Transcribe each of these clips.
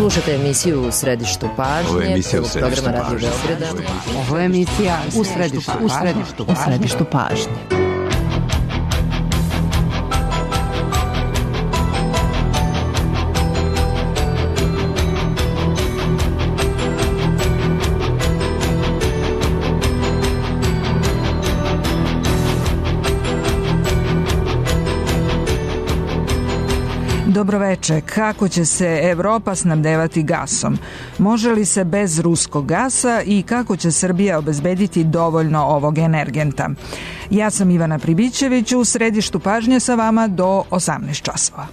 Slušate emisiju U središtu pažnje, programa Radio Beograda. Ovo je emisija U središtu pažnje. Dobroveče. Kako će se Evropa snabdevati gasom? Može li se bez ruskog gasa i kako će Srbija obezbediti dovoljno ovog energenta? Ja sam Ivana Pribićević, u središtu pažnje sa vama do 18 časova.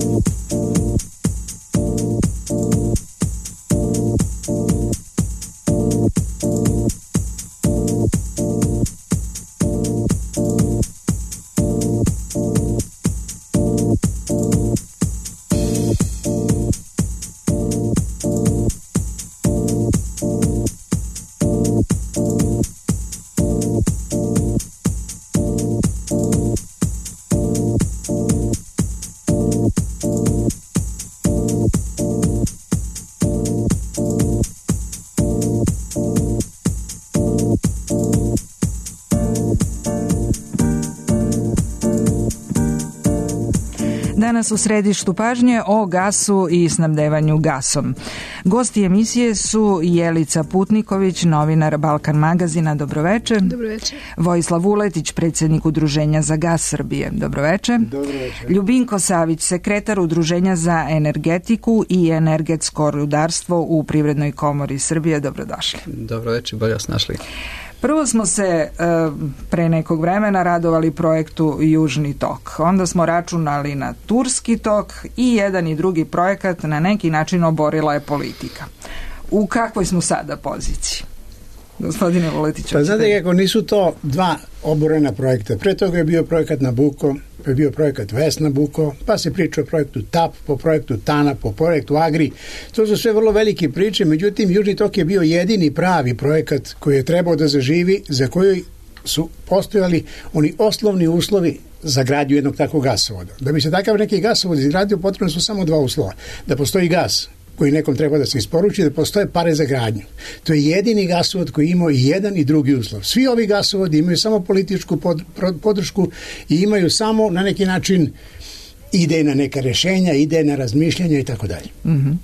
Danas u središtu pažnje o gasu i snabdevanju gasom. Gosti emisije su Jelica Putniković, novinar Balkan magazina. Dobroveče. Dobroveče. Vojislav Vuletić, predsjednik Udruženja za gas Srbije. Dobroveče. Dobroveče. Ljubinko Savić, sekretar Udruženja za energetiku i energetsko rudarstvo u Privrednoj komori Srbije. Dobrodošli. Dobroveče, bolje vas našli. Prvo smo se pre nekog vremena radovali projektu Južni tok. Onda smo računali na Turski tok i jedan i drugi projekat na neki način oborila je politika. U kakvoj smo sada poziciji? Gospodine Vuletiću. Pa znate kako, nisu to dva oborena projekta. Pre toga je bio projekat Nabucco, pa je bio projekat West Nabucco, pa se priča o projektu TAP, po projektu TANAP, po projektu AGRI. To su sve vrlo velike priče, međutim Južni tok je bio jedini pravi projekat koji je trebao da zaživi, za koji su postojali oni osnovni uslovi za gradnju jednog takvog gasovoda. Da bi se takav neki gasovod izgradio, potrebno su samo dva uslova. Da postoji gas koji nekom treba da se isporuči, da postoje pare za gradnju. To je jedini gasovod koji ima i jedan i drugi uslov. Svi ovi gasovodi imaju samo političku podršku i imaju samo na neki način idejna neka rešenja, idejna razmišljanja i tako dalje.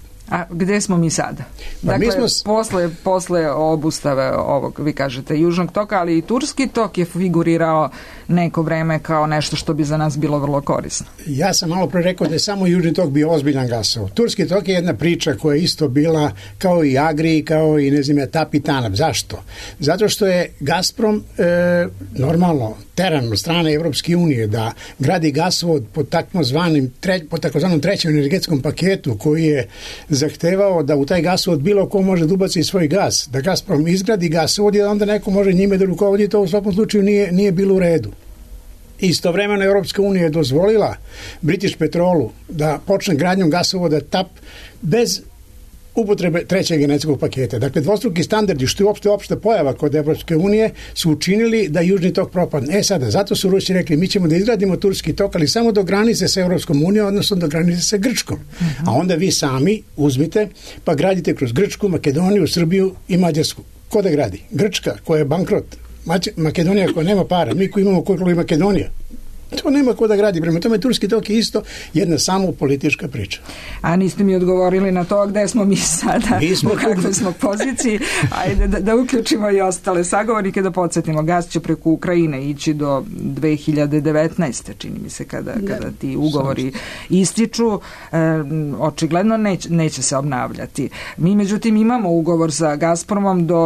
A gde smo mi sada? Pa dakle, mi smo posle obustave ovog, vi kažete, Južnog toka, ali i Turski tok je figurirao neko vreme kao nešto što bi za nas bilo vrlo korisno. Ja sam malo pre rekao da je samo Južni tok bio ozbiljan gasovod. Turski tok je jedna priča koja je isto bila kao i Agri, kao i TAP i TANAP. Zašto? Zato što je Gazprom normalno teran od strane Evropske unije da gradi gasovod po takozvanom trećem energetskom paketu koji je zahtevao da u taj gasovod bilo ko može da ubaci svoj gas, da Gazprom izgradi gasovod i da onda neko može njime da rukovodi, to u svakom slučaju nije bilo u redu. Istovremeno Evropska unija je dozvolila British Petrolu da počne gradnjom gasovoda TAP bez upotrebe trećeg energetskog paketa. Dakle, dvostruki standardi, što je opšta pojava kod Evropske unije, su učinili da Južni tok propadne. Sada, zato su Rusi rekli, mi ćemo da izgradimo Turski tok, ali samo do granice sa Evropskom unijom, odnosno do granice sa Grčkom. A onda vi sami uzmite, pa gradite kroz Grčku, Makedoniju, Srbiju i Mađarsku. Ko da gradi? Grčka, koja je bankrot. Makedonija koja nema para. Mi koji imamo koliko je Makedonija. To nema ko da gradi. Prema tome, Turski tok je isto jedna samo politička priča. A niste mi odgovorili na to gde smo mi sada, u kakvoj smo poziciji. Ajde da uključimo i ostale sagovornike, da podsjetimo. Gas će preko Ukrajine ići do 2019. čini mi se kada ti ugovori ističu. Očigledno neće se obnavljati. Mi međutim imamo ugovor sa Gazpromom do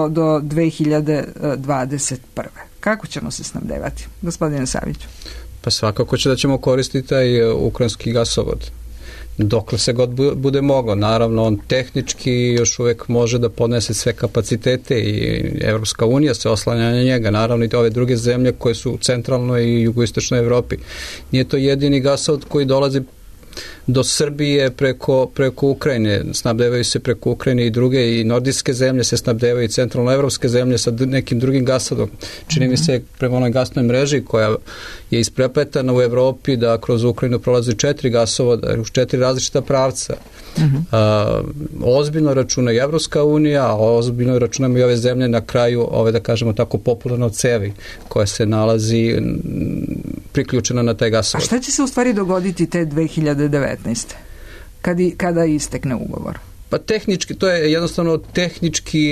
2021. Kako ćemo se snabdevati? Gospodine Saviću. Pa svakako da ćemo koristiti taj ukrajinski gasovod. Dokle se god bude moglo. Naravno, on tehnički još uvek može da podnese sve kapacitete i Evropska unija se oslanja na njega. Naravno, i ove druge zemlje koje su u centralnoj i jugoistočnoj Evropi. Nije to jedini gasovod koji dolazi do Srbije preko Ukrajine. Snabdevaju se preko Ukrajine i druge, i nordijske zemlje se snabdevaju, i centralnoevropske zemlje sa nekim drugim gasovodom. Čini mi se prema onoj gasnoj mreži koja je isprepletana u Evropi, da kroz Ukrajinu prolazi 4 gasovoda u 4 različita pravca. Ozbiljno računa i Evropska unija, a ozbiljno računamo i ove zemlje na kraju, ove da kažemo tako popularno cevi koja se nalazi priključena na taj gasovod. A šta će se u stvari dogoditi te 2019. Kada istekne ugovor? Pa tehnički, to je jednostavno tehnički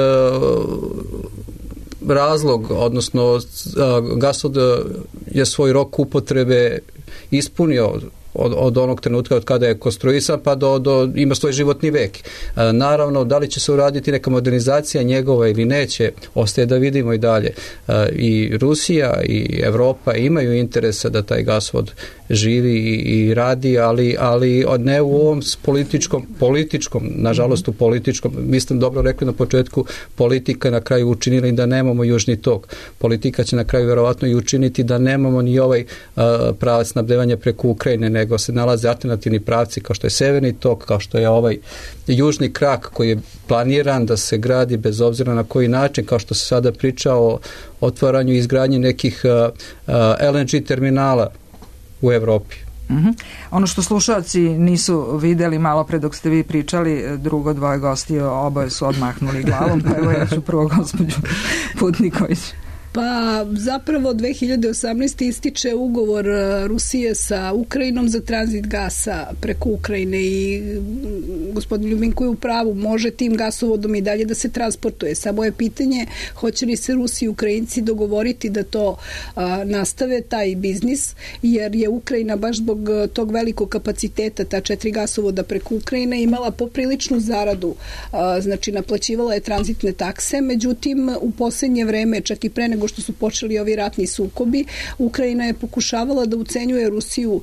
razlog, odnosno gasovod je svoj rok upotrebe ispunio od onog trenutka od kada je konstruisan pa ima svoj životni vek. Naravno, da li će se uraditi neka modernizacija njegova ili neće, ostaje da vidimo i dalje. I Rusija i Evropa imaju interesa da taj gasovod živi i radi, ali ne u ovom političkom, nažalost u političkom, mi ste dobro rekli na početku, politika na kraju učinila da nemamo južni tok. Politika će na kraju verovatno i učiniti da nemamo ni ovaj pravac snabdevanja preko Ukrajine, nego se nalaze alternativni pravci kao što je severni tok, kao što je ovaj južni krak koji je planiran da se gradi bez obzira na koji način, kao što se sada priča o otvaranju i izgradnji nekih LNG terminala u Evropi. Ono što slušalci nisu videli malo pre dok ste vi pričali, drugo dvoje gosti oboje su odmahnuli glavom, pa evo ja ću prvo gospođu Putniković. Pa zapravo 2018. ističe ugovor Rusije sa Ukrajinom za tranzit gasa preko Ukrajine i gospodin Ljubinko je u pravu, može tim gasovodom i dalje da se transportuje. Samo je pitanje hoće li se Rusi i Ukrajinci dogovoriti da to nastave, taj biznis, jer je Ukrajina baš zbog tog velikog kapaciteta, ta 4 gasovoda preko Ukrajine, imala popriličnu zaradu, znači naplaćivala je tranzitne takse, međutim u posljednje vreme, čak i pre nego što su počeli ovi ratni sukobi, Ukrajina je pokušavala da ucenjuje Rusiju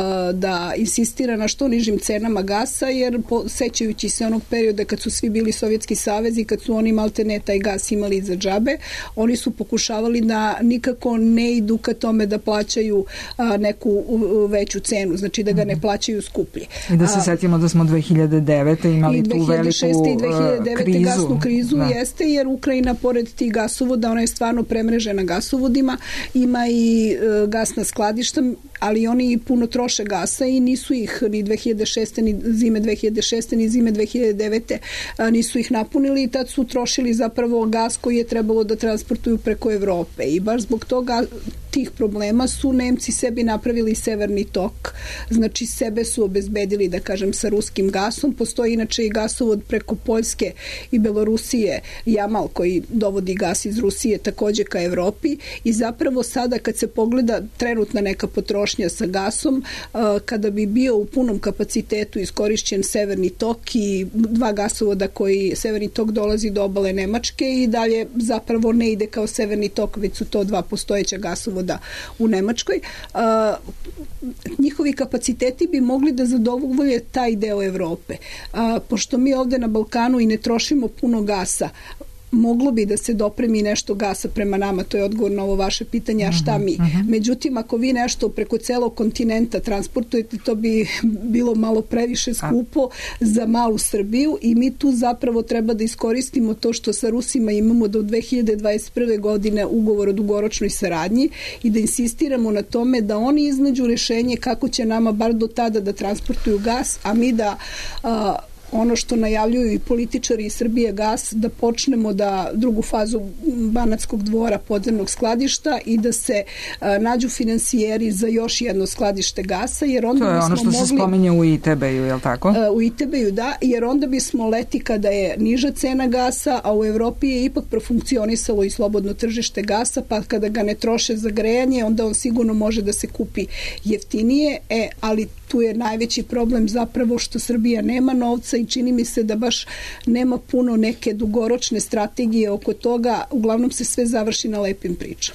da insistira na što nižim cenama gasa, jer sećajući se onog perioda kad su svi bili Sovjetski savez i kad su oni maltene taj gas imali za džabe, oni su pokušavali da nikako ne idu ka tome da plaćaju neku veću cenu, znači da ga ne plaćaju skuplje. I da se setimo da smo 2009. imali tu veliku krizu. I 2009. gasnu krizu jeste, jer Ukrajina pored tih gasovoda, ona je stvarno premrežena gasovodima, ima i gasna skladišta, ali oni puno troše gasa i nisu ih ni 2006. ni zime 2006. ni zime 2009. nisu ih napunili i tad su trošili zapravo gas koji je trebalo da transportuju preko Evrope i baš zbog toga tih problema su Nemci sebi napravili severni tok, znači sebe su obezbedili, da kažem, sa ruskim gasom. Postoji inače i gasovod preko Poljske i Belorusije, Jamal, koji dovodi gas iz Rusije takođe ka Evropi i zapravo sada kad se pogleda trenutna neka potrošnja sa gasom, kada bi bio u punom kapacitetu iskorišćen severni tok i 2 gasovoda koji severni tok dolazi do obale Nemačke i dalje zapravo ne ide kao severni tok, već su to 2 postojeća gasovoda u Nemačkoj, njihovi kapaciteti bi mogli da zadovolje taj deo Evrope. Pošto mi ovde na Balkanu i ne trošimo puno gasa, moglo bi da se dopremi nešto gasa prema nama, to je odgovor na ovo vaše pitanje, a šta mi? Međutim, ako vi nešto preko celog kontinenta transportujete, to bi bilo malo previše skupo za malu Srbiju i mi tu zapravo treba da iskoristimo to što sa Rusima imamo do 2021. godine ugovor o dugoročnoj saradnji i da insistiramo na tome da oni iznađu rešenje kako će nama bar do tada da transportuju gas, a mi da ono što najavljuju i političari i Srbije gas, da počnemo da drugu fazu Banatskog dvora podzemnog skladišta i da se nađu finansijeri za još jedno skladište gasa, jer onda to je ono što se spominje u ITB-u, je li tako? U ITB-u, da, jer onda bismo leti kada je niža cena gasa, a u Evropi je ipak profunkcionisalo i slobodno tržište gasa, pa kada ga ne troše za grejanje, onda on sigurno može da se kupi jeftinije, ali tu je najveći problem zapravo što Srbija nema novca i čini mi se da baš nema puno neke dugoročne strategije oko toga, uglavnom se sve završi na lepim pričama.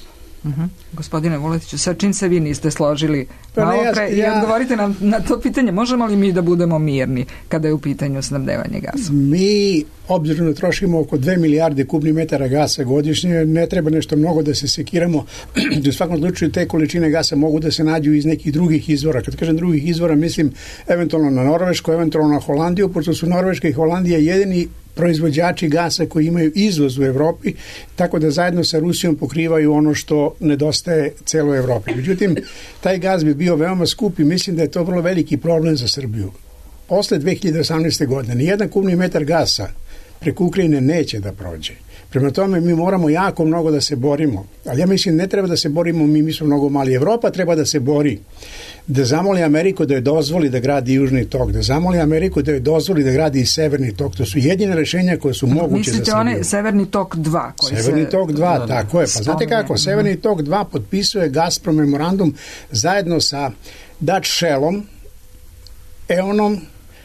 Gospodine Vuletiću, sa čim se vi niste složili malo pre i odgovorite nam na to pitanje, možemo li mi da budemo mirni kada je u pitanju snabdevanje gasom? Mi, obzirom da trošimo oko 2 milijarde kubnih metara gasa godišnje, ne treba nešto mnogo da se sekiramo. U svakom slučaju te količine gasa mogu da se nađu iz nekih drugih izvora. Kad kažem drugih izvora, mislim eventualno na Norvešku, eventualno na Holandiju, pošto su Norveška i Holandija jedini proizvođači gasa koji imaju izvoz u Evropi, tako da zajedno sa Rusijom pokrivaju ono što nedostaje celoj Evropi. Međutim, taj gas bi bio veoma skup i mislim da je to vrlo veliki problem za Srbiju. Posle 2018. godine nijedan kubni metar gasa preko Ukrajine neće da prođe. Prema tome mi moramo jako mnogo da se borimo, ali ja mislim ne treba da se borimo mi smo mnogo mali. Evropa treba da se bori, da zamoli Ameriku da je dozvoli da gradi Južni tok, da zamoli Ameriku da je dozvoli da gradi i Severni tok. To su jedine rešenja koje su moguće za Srbiju. Mislite onaj Severni tok 2? Severni tok 2, tako je. Pa znate kako, Severni tok 2 potpisuje Gazprom memorandum zajedno sa Dutch Shellom, E.ON-om,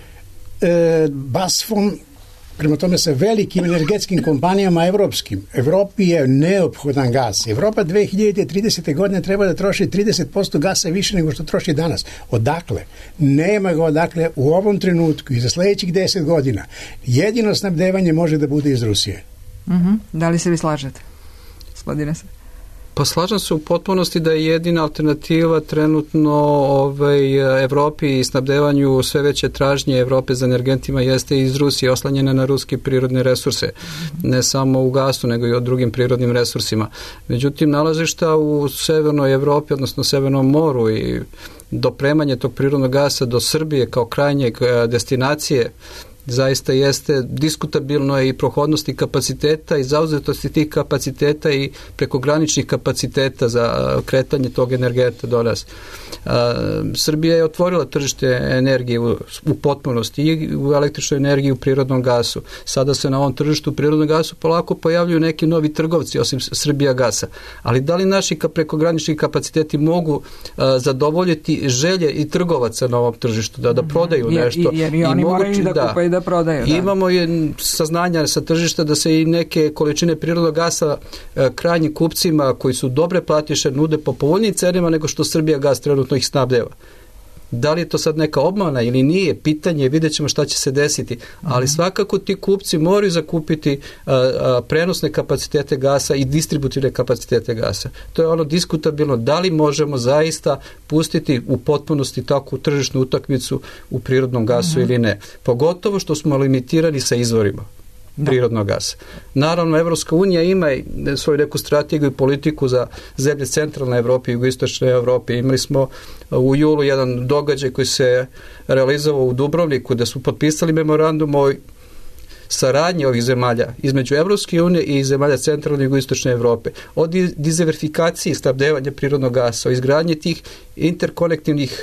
BASF-om, prema tome sa velikim energetskim kompanijama evropskim. Evropi je neophodan gas. Evropa 2030. godine treba da troši 30% gasa više nego što troši danas. Odakle? Nema ga odakle u ovom trenutku i za sledećih 10 godina. Jedino snabdevanje može da bude iz Rusije. Da li se vi slažete, gospodine se? Pa slažem se u potpunosti da je jedina alternativa trenutno Evropi i snabdevanju sve veće tražnje Evrope za energentima jeste iz Rusije, oslanjene na ruski prirodne resurse, ne samo u gasu nego i o drugim prirodnim resursima. Međutim, nalazišta u severnoj Evropi, odnosno Severnom moru i dopremanje tog prirodnog gasa do Srbije kao krajnjeg destinacije zaista jeste diskutabilno i prohodnosti kapaciteta i zauzetosti tih kapaciteta i prekograničnih kapaciteta za kretanje tog energenta do nas. Srbija je otvorila tržište energije u potpunosti i u električnoj energiji i u prirodnom gasu. Sada se na ovom tržištu prirodnog gasu polako pojavljuju neki novi trgovci osim Srbija gasa. Ali da li naši prekogranični kapaciteti mogu zadovoljiti želje i trgovaca na ovom tržištu da prodaju nešto? Jer i oni moraju da kupaju i da prodaju. Da. Imamo je saznanja sa tržišta da se i neke količine prirodnog gasa krajnjim kupcima koji su dobre platiše nude po povoljnijim cenama nego što Srbija gas trenutno ih snabdeva. Da li je to sad neka obmana ili nije, pitanje, vidjet ćemo šta će se desiti, ali svakako ti kupci moraju zakupiti prenosne kapacitete gasa i distributivne kapacitete gasa. To je ono diskutabilno, da li možemo zaista pustiti u potpunosti takvu tržišnu utakmicu u prirodnom gasu ili ne. Pogotovo što smo limitirani sa izvorima prirodnog gasa. Naravno, Evropska unija ima svoju neku strategiju i politiku za zemlje centralne Evrope i jugoistočne Evrope. Imali smo u julu jedan događaj koji se realizovao u Dubrovniku, da su potpisali memorandum o saradnji ovih zemalja između Evropske unije i zemalja centralne i jugoistočne Evrope. O diverzifikaciji snabdevanja prirodnog gasa, o izgradnji tih interkonektivnih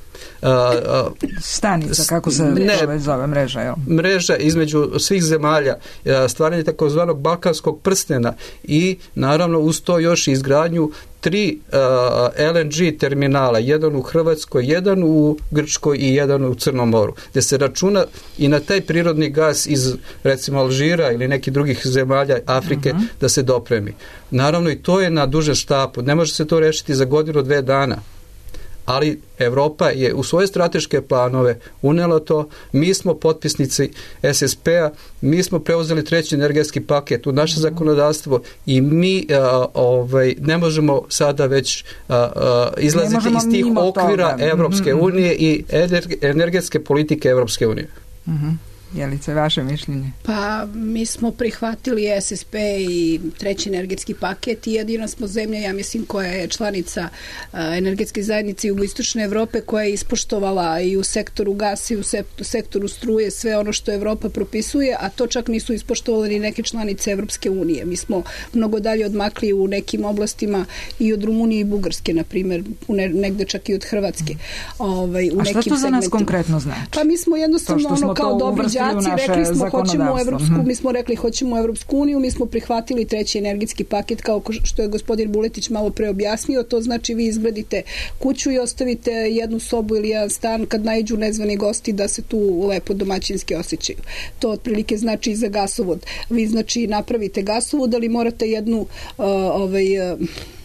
stanica, kako se zove mreža, jel? Mreža između svih zemalja, stvaranje takozvanog balkanskog prstena i naravno uz to još izgradnju 3 LNG terminala, jedan u Hrvatskoj, jedan u Grčkoj i jedan u Crnom moru, gde se računa i na taj prirodni gas iz recimo Alžira ili nekih drugih zemalja Afrike da se dopremi. Naravno i to je na dužem štapu, ne može se to rešiti za godinu, 2 dana. Ali Evropa je u svoje strateške planove unela to, mi smo potpisnici SSP-a, mi smo preuzeli 3. energetski paket u naše zakonodavstvo i mi ne možemo sada već izlaziti iz tih okvira Evropske unije i energetske politike Evropske unije. Jelice, vaše mišljenje? Pa mi smo prihvatili SSP i 3. energetski paket i jedina smo zemlja, ja mislim, koja je članica energetske zajednice jugoistočne Evrope, koja je ispoštovala i u sektoru gasa i u sektoru struje sve ono što Evropa propisuje, a to čak nisu ispoštovali ni neke članice Evropske unije. Mi smo mnogo dalje odmakli u nekim oblastima i od Rumunije i Bugarske, na primjer, negde čak i od Hrvatske. A što to za nas konkretno znači? Pa mi smo jednostavno ono kao dobri rekli smo hoćemo Evropsku, mi smo rekli hoćemo Evropsku uniju, mi smo prihvatili 3. energetski paket kao što je gospodin Vuletić malo pre objasnio, to znači vi izgradite kuću i ostavite jednu sobu ili jedan stan kad naiđu nezvani gosti da se tu lepo domaćinski osjećaju. To otprilike znači i za gasovod. Vi znači napravite gasovod, ali morate jednu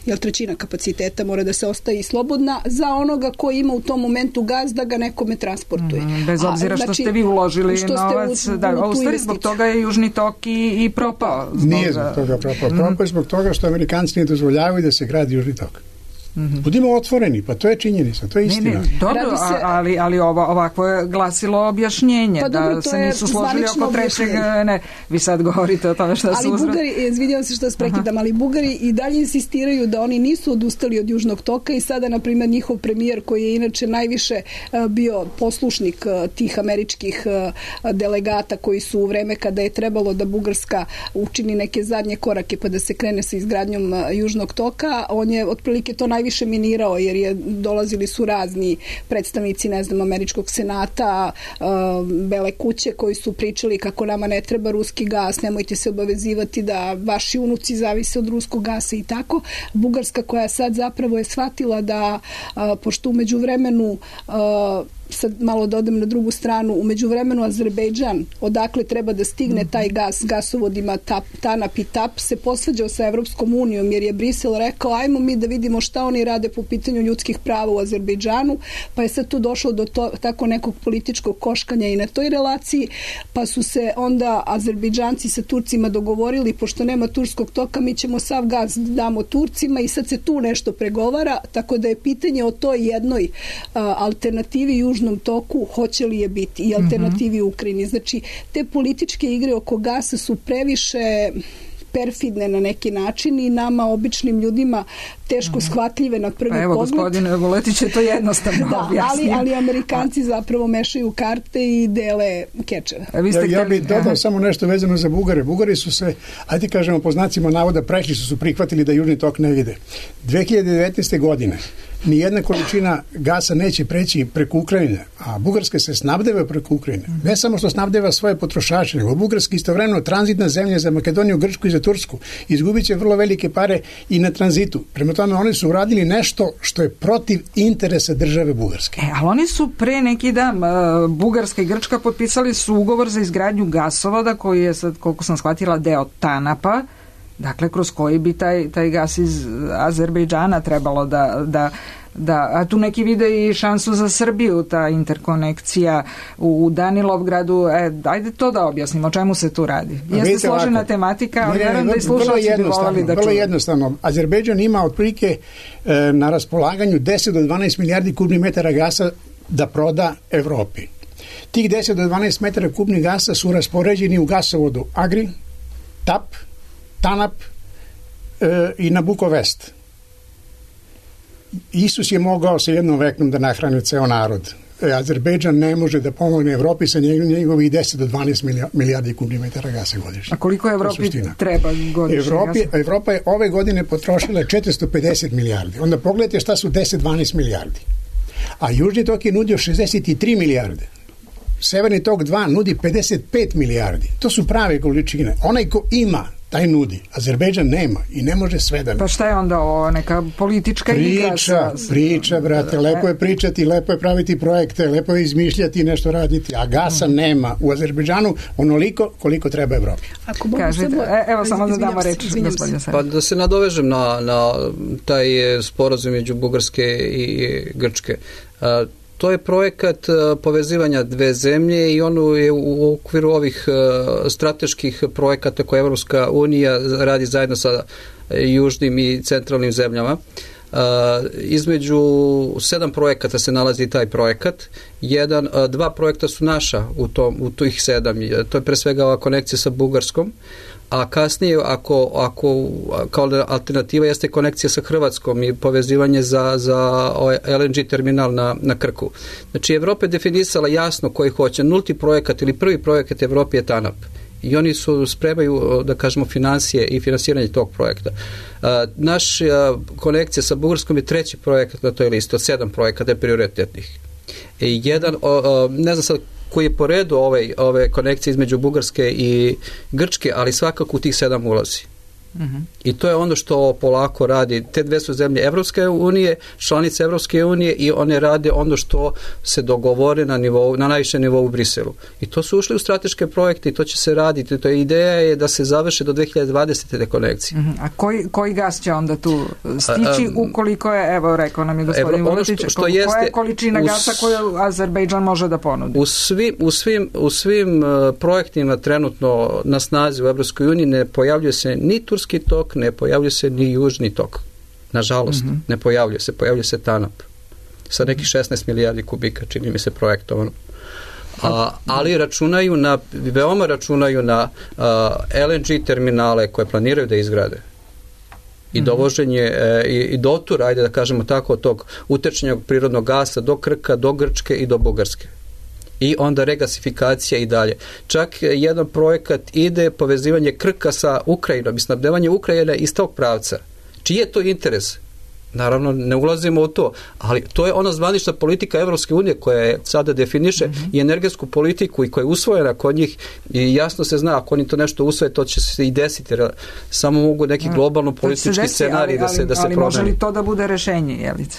jer 1/3 kapaciteta mora da se ostaje slobodna za onoga ko ima u tom momentu gas da ga nekome transportuje. Bez obzira što ste vi uložili novac, u stvari zbog toga je Južni tok i propao. Nije zbog toga propao. Propao je zbog toga što Amerikanci ne dozvoljavaju da se gradi Južni tok. Budimo otvoreni, pa to je činjenica, to je istina. Dobro, ali ovako je glasilo objašnjenje, pa da se nisu složili oko trećeg, vi sad govorite o tome šta su uzrok. Ali Bugari, izvinjavam se što vas prekidam, ali Bugari i dalje insistiraju da oni nisu odustali od Južnog toka i sada, na primjer, njihov premijer, koji je inače najviše bio poslušnik tih američkih delegata koji su u vreme kada je trebalo da Bugarska učini neke zadnje korake pa da se krene sa izgradnjom Južnog toka, on je otprilike to najviše minirao, jer dolazili su razni predstavnici, američkog senata, Bele kuće, koji su pričali kako nama ne treba ruski gas, nemojte se obavezivati da vaši unuci zavise od ruskog gasa i tako. Bugarska, koja sad zapravo je shvatila da, pošto u međuvremenu sad malo da odem na drugu stranu, u međuvremenu Azerbejdžan, odakle treba da stigne taj gas gasovodima TANAP i TAP, se posvađao sa Evropskom unijom, jer je Brisel rekao ajmo mi da vidimo šta oni rade po pitanju ljudskih prava u Azerbejdžanu, pa je sad tu došlo do tako nekog političkog koškanja i na toj relaciji, pa su se onda Azerbejdžanci sa Turcima dogovorili, pošto nema turskog toka, mi ćemo sav gas damo Turcima i sad se tu nešto pregovara, tako da je pitanje o toj jednoj alternativi Južnom toku, hoće li je biti i alternativi u Ukrajini. Znači, te političke igre oko gasa su previše perfidne na neki način i nama, običnim ljudima, teško shvatljive na prvi pogled. Evo, gospodine Vuletić je to jednostavno objasnio. Ali Amerikanci zapravo mešaju karte i dele kečeve. Ja bih dodao samo nešto vezano za Bugare. Bugari su se, ajde kažemo po znacima navoda, prešli su prihvatili da Južni tok ne vide. 2019. godine nijedna količina gasa neće preći preko Ukrajine, a Bugarska se snabdeva preko Ukrajine. Ne samo što snabdeva svoje potrošače, nego Bugarska istovremeno tranzitna zemlja za Makedoniju, Grčku i za Tursku. Izgubit će vrlo velike pare i na tranzitu. Prema tome, oni su uradili nešto što je protiv interesa države Bugarske. Ali oni su pre neki dan, Bugarska i Grčka potpisali su ugovor za izgradnju gasovoda koji je sad, koliko sam shvatila, deo TANAP-a, dakle, kroz koji bi taj gas iz Azerbejdžana trebalo da a tu neki vide i šansu za Srbiju, ta interkonekcija u Danilovgradu. Ajde to da objasnimo, o čemu se tu radi. Jeste složena tematika, ali vjerujem da i slušalci bi volali da čuju. Vrlo jednostavno. Azerbejdžan ima otprilike na raspolaganju 10 do 12 milijardi kubnih metara gasa da proda Evropi. Tih 10 do 12 metara kubnih gasa su raspoređeni u gasovodu Agri, TAP, TANAP i Nabucco West. Isus je mogao sa jednom veknom da nahrani ceo narod. Azerbejdžan ne može da pomogne Evropi sa njegovih 10 do 12 milijardi kubnih metara gasa godišnje. A koliko Evropi treba godišnje gasa? Evropa je ove godine potrošila 450 milijardi. Onda pogledajte šta su 10-12 milijardi. A Južni tok je nudio 63 milijarde. Severni tok 2 nudi 55 milijardi. To su prave količine. Onaj ko ima, taj nudi. Azerbejdžan nema i ne može sve da... Pa šta je onda ovo, neka politička igra? Priča, brate, lepo je pričati, lepo je praviti projekte, lepo je izmišljati, nešto raditi, a gasa nema u Azerbejdžanu onoliko koliko treba Evropi. Kažete, evo samo da damo reč. Pa da se nadovežem na taj sporazum među Bugarske i Grčke. To je projekat povezivanja dve zemlje i ono je u okviru ovih strateških projekata koje Evropska unija radi zajedno sa južnim i centralnim zemljama. Između 7 projekata se nalazi taj projekat. 2 projekta su naša u tih 7. To je pre svega ova konekcija sa Bugarskom, a kasnije ako kao alternativa jeste konekcija sa Hrvatskom i povezivanje za LNG terminal na Krku. Znači, Evropa je definisala jasno koji hoće. Nulti projekat ili prvi projekat Evrope je TANAP. I oni spremaju, da kažemo, financije i finansiranje tog projekta. Naš konekcija sa Bugarskom je 3. projekat na toj listi od 7 projekata prioritetnih. Ne znam sad koji je po redu ove konekcije između Bugarske i Grčke, ali svakako u tih 7 ulazi. I to je ono što polako radi. Te dve su zemlje Evropske unije, članice Evropske unije, i one rade ono što se dogovore na najvišem nivou u Briselu. I to su ušli u strateške projekte i to će se raditi. To je ideja je da se završe do 2020. te konekcije. A koji gas će onda tu stići ukoliko je, evo rekao nam je gospodin Vuletić, koja je količina gasa koju Azerbejdžan može da ponudi? U svim projektima trenutno na snazi u Evropskoj uniji ne pojavljuje se ni Turski tok, ne pojavljuje se ni Južni tok. Nažalost, ne pojavljuje se TANAP sa nekih 16 milijardi kubika, čini mi se, projektovano. Ali veoma računaju na LNG terminale koje planiraju da izgrade. I dovoženje i dotur, ajde da kažemo tako, tog utečenja prirodnog gasa do Krka, do Grčke i do Bugarske. I onda regasifikacija i dalje. Čak jedan projekat ide povezivanje Krka sa Ukrajinom i snabdevanje Ukrajine iz tog pravca. Čiji je to interes? Naravno, ne ulazimo u to, ali to je ona zvanična politika Evropske unije koja je sada definiše i energetsku politiku i koja je usvojena kod njih i jasno se zna, ako oni to nešto usvoje, to će se i desiti. Samo mogu neki globalno politički scenarij da se promeni. Ali može li to da bude rešenje, Jelice?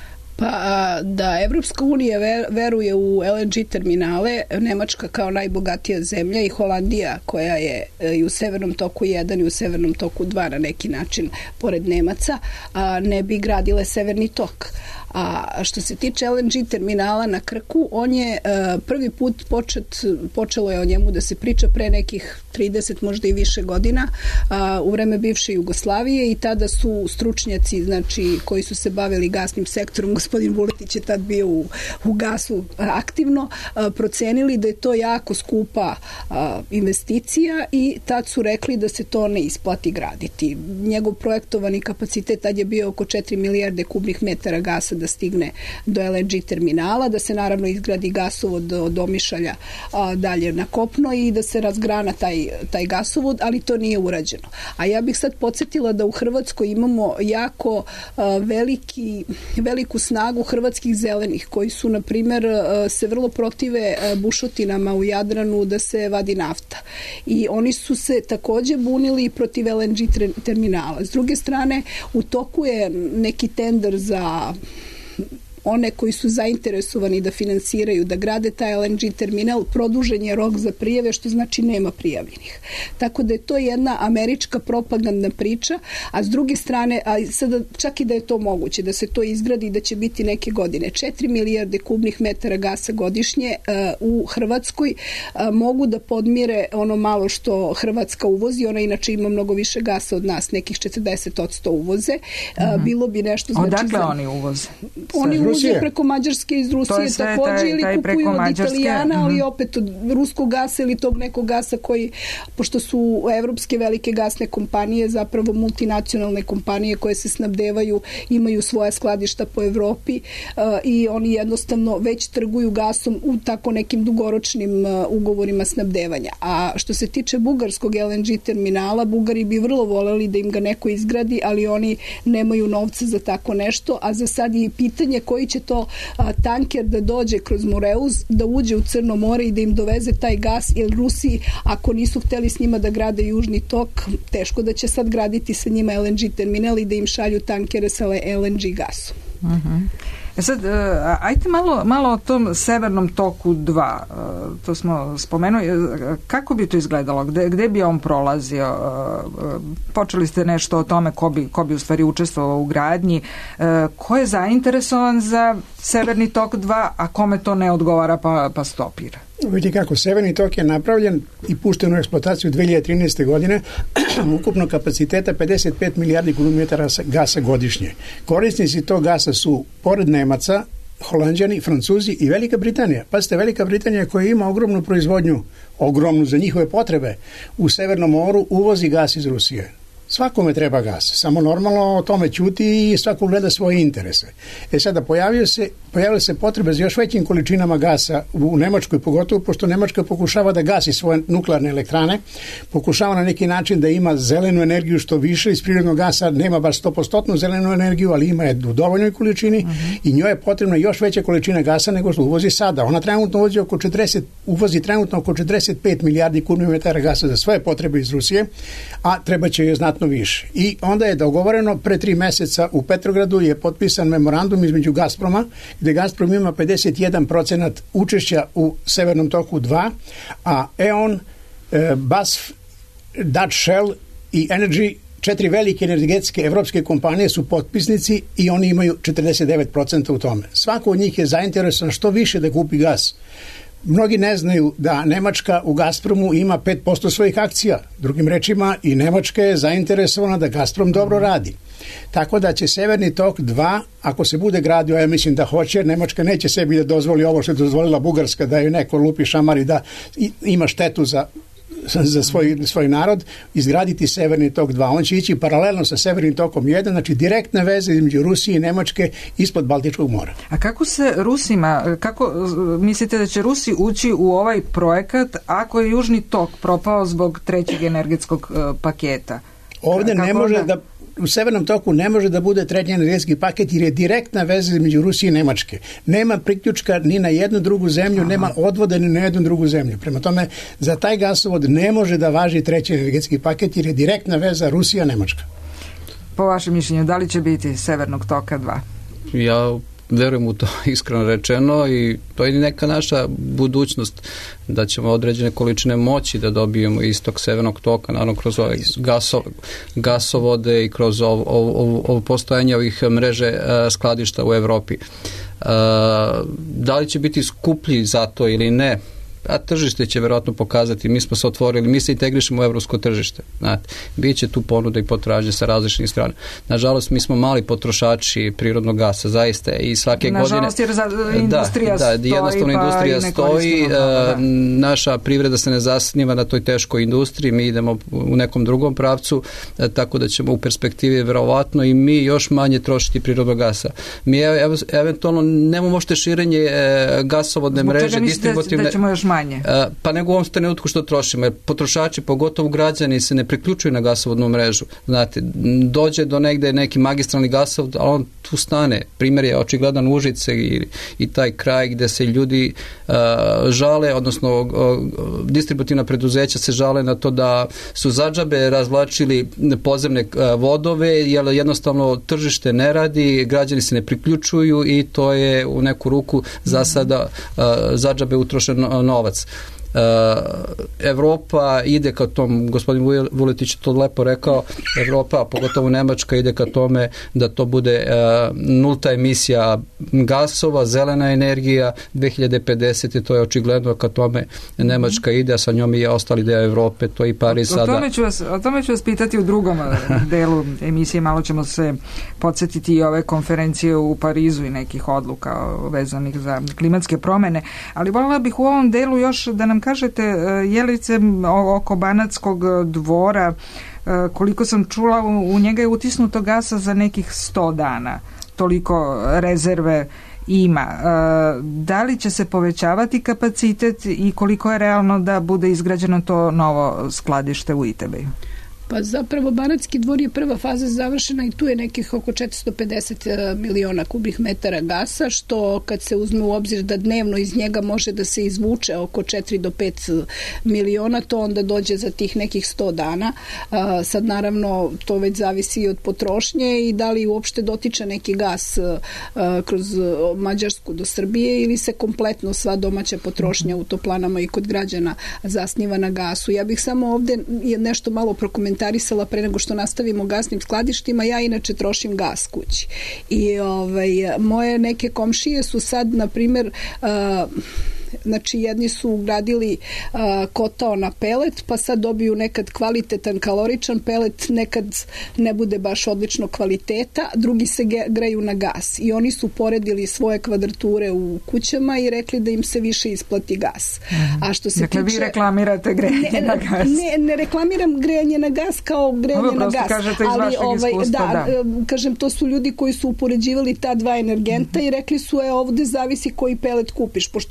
Pa da Evropska unija veruje u LNG terminale, Nemačka kao najbogatija zemlja i Holandija koja je i u Severnom toku 1 i u Severnom toku 2 na neki način pored Nemaca, ne bi gradile Severni tok. A što se tiče LNG terminala na Krku, on je prvi put počelo je o njemu da se priča pre nekih 30, možda i više godina, u vreme bivše Jugoslavije, i tada su stručnjaci, znači, koji su se bavili gasnim sektorom, gospodin Vuletić je tad bio u gasu aktivno, procenili da je to jako skupa investicija i tad su rekli da se to ne isplati graditi. Njegov projektovani kapacitet tad je bio oko 4 milijarde kubnih metara gasa da stigne do LNG terminala, da se naravno izgradi gasovod od Omišalja dalje na kopno i da se razgrana taj gasovod, ali to nije urađeno. A ja bih sad podsjetila da u Hrvatskoj imamo jako veliku snagu hrvatskih zelenih, koji su, na primjer, se vrlo protive bušotinama u Jadranu da se vadi nafta. I oni su se takođe bunili protiv LNG terminala. S druge strane, u toku je neki tender za one koji su zainteresovani da finansiraju, da grade taj LNG terminal, produžen je rok za prijave, što znači nema prijavljenih. Tako da je to jedna američka propagandna priča, a s druge strane, a sada čak i da je to moguće, da se to izgradi i da će biti neke godine, 4 milijarde kubnih metara gasa godišnje u Hrvatskoj mogu da podmire ono malo što Hrvatska uvozi, ona inače ima mnogo više gasa od nas, nekih 40% uvoze. Bilo bi nešto... Odakle oni uvoze? Oni uvoze preko Mađarske iz Rusije takođe, ili kupuju od Italijana, ali opet od ruskog gasa ili tog nekog gasa koji, pošto su evropske velike gasne kompanije zapravo multinacionalne kompanije koje se snabdevaju, imaju svoja skladišta po Evropi i oni jednostavno već trguju gasom u tako nekim dugoročnim ugovorima snabdevanja. A što se tiče bugarskog LNG terminala, Bugari bi vrlo voleli da im ga neko izgradi, ali oni nemaju novca za tako nešto, a za sad je pitanje koji će to tanker da dođe kroz Moreuz, da uđe u Crno more i da im doveze taj gas, jer Rusi, ako nisu hteli s njima da grade Južni tok, teško da će sad graditi sa njima LNG terminal i da im šalju tankere sa LNG gasom. Sad, ajte malo o tom Severnom toku 2, to smo spomenuli, kako bi to izgledalo, gde bi on prolazio, počeli ste nešto o tome ko bi u stvari učestvovao u gradnji, ko je zainteresovan za Severni tok 2, a kome to ne odgovara pa stopira? Vidite kako, Severni tok je napravljen i pušten u eksploataciju 2013. godine, ukupno kapaciteta 55 milijardi kubičnih gasa godišnje. Korisnici tog gasa su, pored Nemaca, Holanđani, Francuzi i Velika Britanija. Pazite, Velika Britanija koja ima ogromnu proizvodnju, ogromnu za njihove potrebe, u Severnom moru uvozi gas iz Rusije. Svakome treba gas, samo normalno o tome ćuti i svako gleda svoje interese. Sada pojavile se potrebe za još većim količinama gasa u Nemačkoj, pogotovo pošto Nemačka pokušava da gasi svoje nuklearne elektrane, pokušava na neki način da ima zelenu energiju što više iz prirodnog gasa, nema baš 100% zelenu energiju, ali ima je u dovoljnoj količini i njoj je potrebna još veća količina gasa nego što uvozi sada. Ona trenutno uvozi trenutno oko 45 milijardi kubnih metara gasa za svoje potrebe iz Rusije, a treba će joj znatno znatno više. I onda je dogovoreno pre 3 meseca u Petrogradu je potpisan memorandum između Gazproma, gde Gazprom ima 51% učešća u Severnom toku 2, a E.ON, BASF, Dutch Shell i Energy, 4 velike energetske evropske kompanije su potpisnici i oni imaju 49% u tome. Svako od njih je zainteresovan što više da kupi gas. Mnogi ne znaju da Nemačka u Gazpromu ima 5% svojih akcija. Drugim rečima, i Nemačka je zainteresovana da Gazprom dobro radi. Tako da će Severni tok 2, ako se bude gradio, ja mislim da hoće, Nemačka neće sebi da dozvoli ovo što je dozvolila Bugarska, da je neko lupi šamar i da ima štetu za svoj narod, izgraditi Severni tok 2. On će ići paralelno sa Severnim tokom 1, znači direktna veza između Rusije i Nemačke ispod Baltičkog mora. A kako se Rusima, kako mislite da će Rusi ući u ovaj projekat ako je Južni tok propao zbog trećeg energetskog paketa? Ovde ne može da u Severnom toku ne može da bude treći energetski paket jer je direktna veza između Rusije i Nemačke. Nema priključka ni na jednu drugu zemlju, nema odvoda ni na jednu drugu zemlju. Prema tome, za taj gasovod ne može da važi treći energetski paket jer je direktna veza Rusija-Nemačka. Po vašem mišljenju, da li će biti Severnog toka 2? Ja verujem u to, iskreno rečeno, i to je neka naša budućnost, da ćemo određene količine moći da dobijemo iz tog Severnog toka, naravno kroz ove gasovode i kroz ovo postojanje ovih mreže skladišta u Evropi. Da li će biti skuplji za to ili ne? A tržište će verovatno pokazati, mi smo se otvorili, mi se integrišemo u evropsko tržište. Znate, biće tu ponuda i potražnje sa različnih strana. Nažalost, mi smo mali potrošači prirodnog gasa, zaista, i svake godine... Nažalost, jer industrija stoji, jednostavno industrija stoji, naša privreda se ne zasniva na toj teškoj industriji, mi idemo u nekom drugom pravcu, tako da ćemo u perspektivi verovatno i mi još manje trošiti prirodnog gasa. Mi eventualno nemamo možete širenje gasovodne mreže, distributivne... Da ćemo još manje? Pa nego u ovom trenutku što trošimo, jer potrošači, pogotovo građani, se ne priključuju na gasovodnu mrežu. Znate, dođe do negde neki magistralni gasovod, ali on tu stane. Primjer je očigledan Užice i taj kraj gde se ljudi žale, odnosno distributivna preduzeća se žale na to da su zadžabe razvlačili podzemne vodove, jer jednostavno tržište ne radi, građani se ne priključuju i to je u neku ruku za sada zadžabe utrošen novac. Evropa ide ka tom, gospodin Vuletić to lepo rekao, Evropa, pogotovo Nemačka, ide ka tome da to bude nulta emisija gasova, zelena energija, 2050. to je očigledno ka tome Nemačka ide, a sa njom i ostali deo Evrope, to i Pariz sada. O tome ću vas pitati u drugom delu emisije, malo ćemo se podsjetiti i ove konferencije u Parizu i nekih odluka vezanih za klimatske promene, ali voljela bih u ovom delu još da nam kažete, Jelice, oko Banatskog dvora, koliko sam čula, u njega je utisnuto gasa za nekih 100 dana. Toliko rezerve ima. Da li će se povećavati kapacitet i koliko je realno da bude izgrađeno to novo skladište u Itebeju? Pa zapravo Banatski dvor je prva faza završena i tu je nekih oko 450 miliona kubnih metara gasa, što kad se uzme u obzir da dnevno iz njega može da se izvuče oko 4 do 5 miliona, to onda dođe za tih nekih 100 dana. Sad naravno to već zavisi od potrošnje i da li uopšte dotiče neki gas kroz Mađarsku do Srbije ili se kompletno sva domaća potrošnja u toplanama i kod građana zasniva na gasu. Ja bih samo ovde nešto malo prokomentarisala pre nego što nastavimo gasnim skladištima. Ja inače trošim gas kući. I moje neke komšije su sad, na primjer, znači jedni su ugradili kotao na pelet, pa sad dobiju nekad kvalitetan kaloričan pelet, nekad ne bude baš odlično kvaliteta, drugi se greju na gas. I oni su poredili svoje kvadrature u kućama i rekli da im se više isplati gas. A što se dakle, vi reklamirate grejanje na gas? Ne reklamiram grejanje na gas kao grejanje na gas. Ali kažem, to su ljudi koji su upoređivali ta dva energenta i rekli su, ovde zavisi koji pelet kupiš, pošto nažalost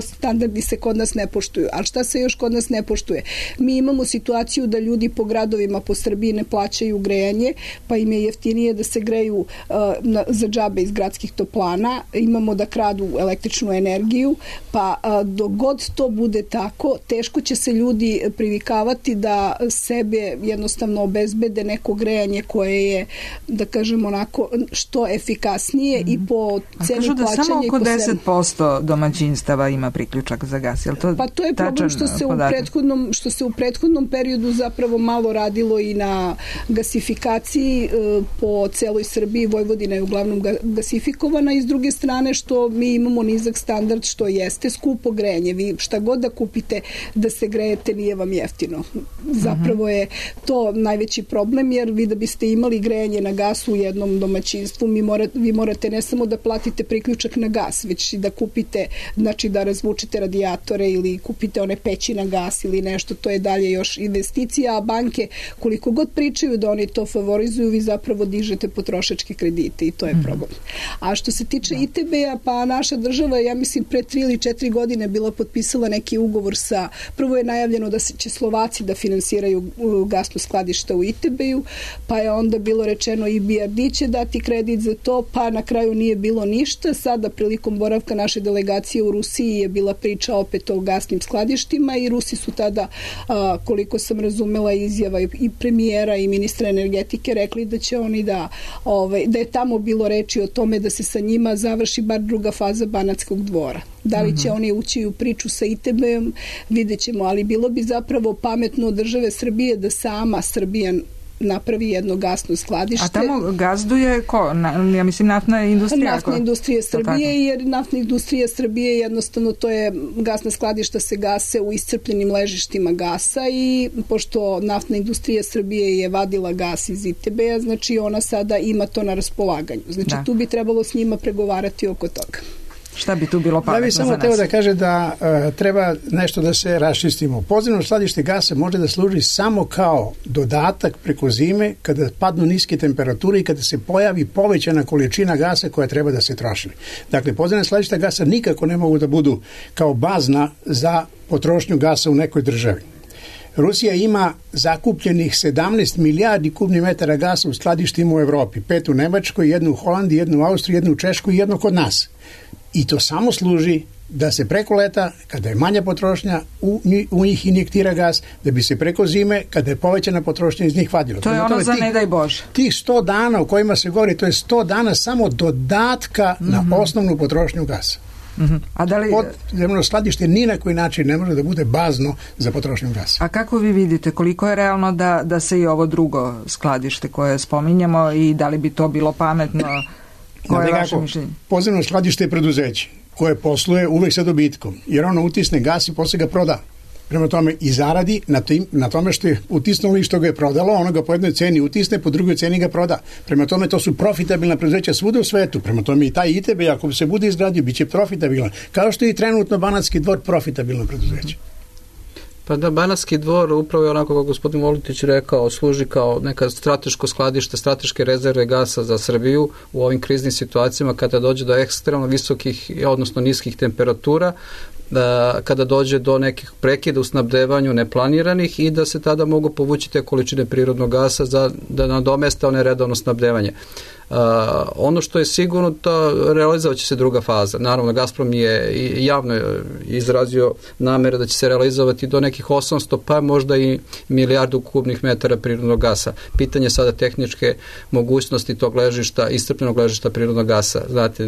standardi se kod nas ne poštuju. Ali šta se još kod nas ne poštuje? Mi imamo situaciju da ljudi po gradovima po Srbiji ne plaćaju grejanje, pa im je jeftinije da se greju za džabe iz gradskih toplana, imamo da kradu električnu energiju, pa dok god to bude tako, teško će se ljudi privikavati da sebe jednostavno obezbede neko grejanje koje je, da kažem onako, što efikasnije i po ceni plaćanja. Kažu da samo oko 10% domaćinstava ima priključak za gas. Je li to pa to je problem što se u prethodnom periodu zapravo malo radilo i na gasifikaciji po celoj Srbiji. Vojvodina je uglavnom gasifikovana i s druge strane što mi imamo nizak standard, što jeste skupo grejanje. Vi šta god da kupite da se grejete nije vam jeftino. Zapravo je to najveći problem, jer vi da biste imali grejanje na gasu u jednom domaćinstvu, vi morate ne samo da platite priključak na gas, već i da kupite, znači da razvučete radijatore ili kupite one peći na gas ili nešto, to je dalje još investicija, a banke koliko god pričaju da oni to favorizuju, vi zapravo dižete potrošačke kredite i to je problem. A što se tiče ITB-a, pa naša država, ja mislim, pre 3 ili 4 godine bila potpisala neki ugovor sa, prvo je najavljeno da će Slovaci da finansiraju gasno skladište u ITB-u, pa je onda bilo rečeno i BRD će dati kredit za to, pa na kraju nije bilo ništa. Sada prilikom boravka naše delegacije u Rusiji je bila priča opet o gasnim skladištima i Rusi su tada, koliko sam razumela izjava i premijera i ministra energetike, rekli da će oni da je tamo bilo reči o tome da se sa njima završi bar druga faza Banatskog dvora. Da li će oni ući u priču sa ITB-om, vidjet ćemo, ali bilo bi zapravo pametno od države Srbije da sama Srbija napravi jedno gasno skladište. A tamo gazduje ko? Ja mislim naftna industrija? Naftna industrija Srbije, jer naftna industrija Srbije jednostavno to je gasna skladišta se gase u iscrpljenim ležištima gasa i pošto naftna industrija Srbije je vadila gas iz ITB-a, znači ona sada ima to na raspolaganju. Znači tu bi trebalo s njima pregovarati oko toga. Šta bi tu bilo pametno za nas? Ja bih samo teo da kaže da treba nešto da se raščistimo. Podzemno skladište gasa može da služi samo kao dodatak preko zime kada padnu niske temperature i kada se pojavi povećana količina gasa koja treba da se troši. Dakle, podzemno skladište gasa nikako ne mogu da budu kao bazna za potrošnju gasa u nekoj državi. Rusija ima zakupljenih 17 milijardi kubnih metara gasa u skladištima u Evropi, 5 u Nemačkoj, 1 u Holandiji, 1 u Austriji, 1 u Češkoj i 1 kod nas. I to samo služi da se preko leta, kada je manja potrošnja, u njih injektira gas, da bi se preko zime, kada je povećana potrošnja, iz njih vadilo. To je ono za ne daj Bože. Tih 100 dana o kojima se govori, to je 100 dana samo dodatka na osnovnu potrošnju gasa. A da li... Podzemno skladište ni na koji način ne može da bude bazno za potrošnju gasa. A kako vi vidite, koliko je realno da se i ovo drugo skladište koje spominjamo i da li bi to bilo pametno? Koje je vaše mišljenje? Podzemno skladište je preduzeće koje posluje uvek sa dobitkom, jer ono utisne gas i posle ga proda. Prema tome i zaradi na tome što je utisnulo i što ga je prodalo, ono ga po jednoj ceni utisne, po drugoj ceni ga proda. Prema tome to su profitabilna preduzeća svuda u svetu. Prema tome i taj ITB, ako se bude izgradio, bit će profitabilan. Kao što je i trenutno Banatski dvor profitabilno preduzeće. Pa da, Banatski dvor upravo je onako kako gospodin Volitić rekao, služi kao neka strateško skladište, strateške rezerve gasa za Srbiju u ovim kriznim situacijama kada dođe do ekstremno visokih, odnosno niskih temperatura, kada dođe do nekih prekida u snabdevanju neplaniranih i da se tada mogu povući te količine prirodnog gasa da nadomeste one redovno snabdevanje. Ono što je sigurno, realizovat će se druga faza. Naravno, Gazprom je javno izrazio namere da će se realizovati do nekih 800, pa možda i milijardu kubnih metara prirodnog gasa. Pitanje sada tehničke mogućnosti tog ležišta, iscrpljenog ležišta prirodnog gasa. Znate,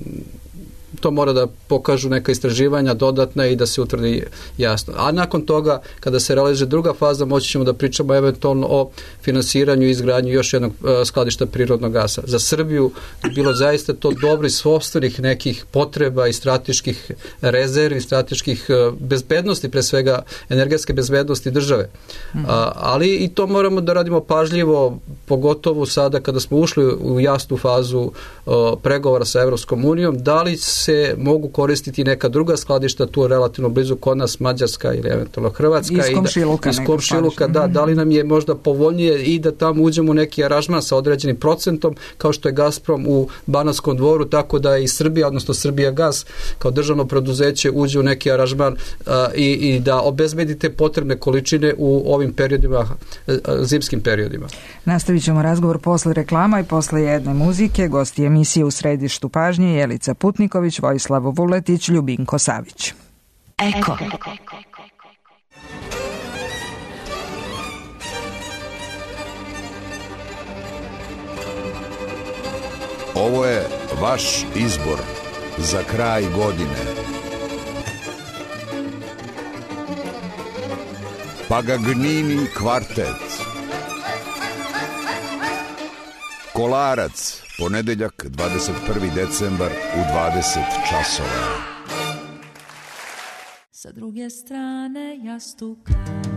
to mora da pokažu neka istraživanja dodatna i da se utvrdi jasno. A nakon toga, kada se realizuje druga faza, moći ćemo da pričamo eventualno o finansiranju i izgradnju još jednog skladišta prirodnog gasa. Za Srbiju je bilo zaista to dobro iz sopstvenih nekih potreba i strateških rezervi, strateških bezbednosti, pre svega energetske bezbednosti države. Ali i to moramo da radimo pažljivo, pogotovo sada kada smo ušli u jasnu fazu pregovora sa Evropskom unijom, da li se se mogu koristiti neka druga skladišta tu relativno blizu kod nas, Mađarska ili eventualno Hrvatska. Iz komšiluka, da li nam je možda povoljnije i da tamo uđemo u neki aranžman sa određenim procentom, kao što je Gazprom u Banatskom Dvoru, tako da i Srbija, odnosno Srbijagas kao državno preduzeće uđe u neki aranžman i da obezbedite potrebne količine u ovim periodima, zimskim periodima. Nastavit ćemo razgovor posle reklama i posle jedne muzike. Gosti emisije U središtu pažnje Jelica Putniković, Vojislav Vuletić, Ljubinko Savić. Eko. Ovo je vaš izbor za kraj godine. Pagagnini kvartet. Kolarac, ponedeljak 21. decembar u 20 časova. Sa druge strane jastuka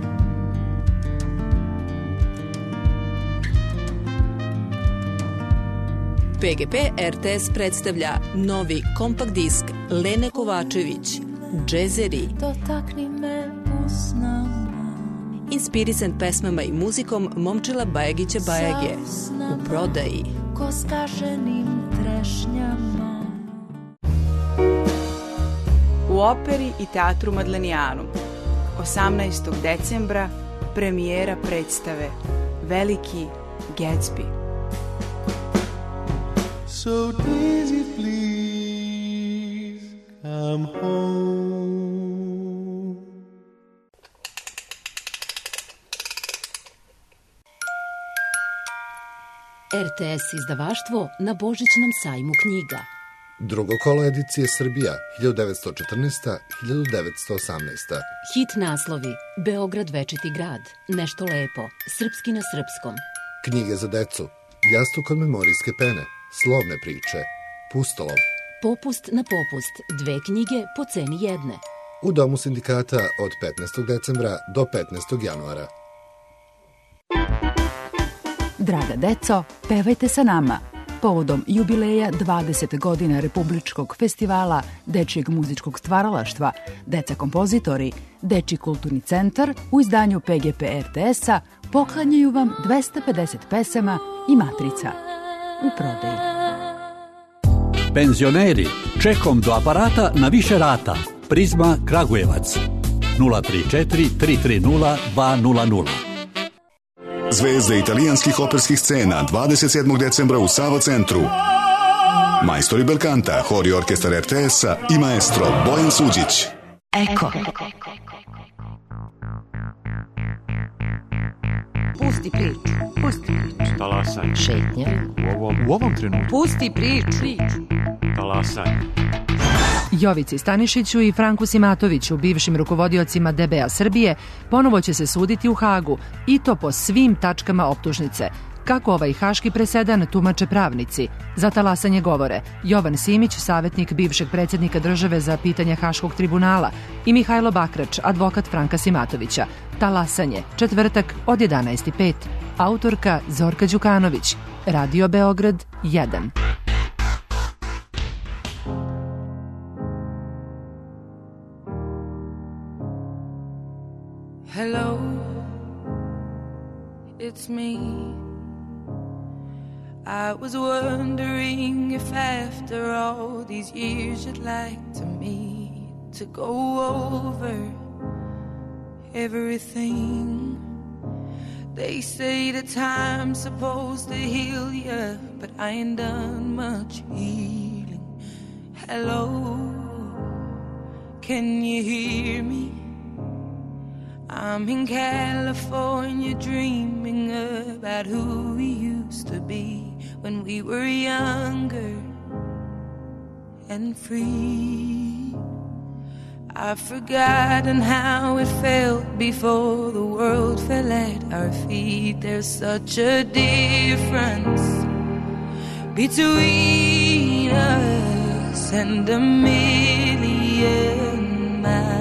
PGP RTS predstavlja novi kompakt disk Lene Kovačević, Džezeri. Dotakni me usnama. Inspirisan pesmama i muzikom Momčila Bajagića Bajage. U prodaji. Ko skaženim trešnjama. U operi i teatru Madlenijanu 18. decembra premijera predstave Veliki Gatsby. So Daisy, please come home. RTS izdavaštvo na Božićnom sajmu knjiga. Drugo kolo edicije Srbija 1914-1918. Hit naslovi: Beograd večiti grad, Nešto lepo, Srpski na srpskom. Knjige za decu: Jastuk od memorijske pene, Slovne priče, Pustolov. Popust na popust, 2 knjige po ceni jedne. U Domu sindikata od 15. decembra do 15. januara. Draga deco, pevajte sa nama. Povodom jubileja 20 godina Republičkog festivala dečijeg muzičkog stvaralaštva, Deca kompozitori, Dečiji kulturni centar u izdanju PGP RTS-a poklanjaju vam 250 pesama i matrica. U prodaji. Penzioneri, čekom do aparata na više rata. Prizma Kragujevac 034 330 200. Zvezde italijanskih operskih scena 27. decembra u Savo centru. Majstori belkanta, hor i orkestar RTS-a i maestro Bojan Suđić. Eko. Pusti priču. Pusti priču. Talasaj. Šetnja. U ovom trenutku. Pusti priču. Talasaj. Jovici Stanišiću i Franku Simatoviću, bivšim rukovodiocima DBA Srbije, ponovo će se suditi u Hagu, i to po svim tačkama optužnice. Kako ovaj haški presedan tumače pravnici? Za talasanje govore Jovan Simić, savjetnik bivšeg predsjednika države za pitanja Haškog tribunala, i Mihajlo Bakrač, advokat Franka Simatovića. Talasanje, četvrtak od 11:05. Autorka Zorka Đukanović. Radio Beograd 1. Hello, it's me. I was wondering if after all these years you'd like to meet, to go over everything. They say the time's supposed to heal you, but I ain't done much healing. Hello, can you hear me? I'm in California dreaming about who we used to be when we were younger and free. I've forgotten how it felt before the world fell at our feet. There's such a difference between us and a million miles.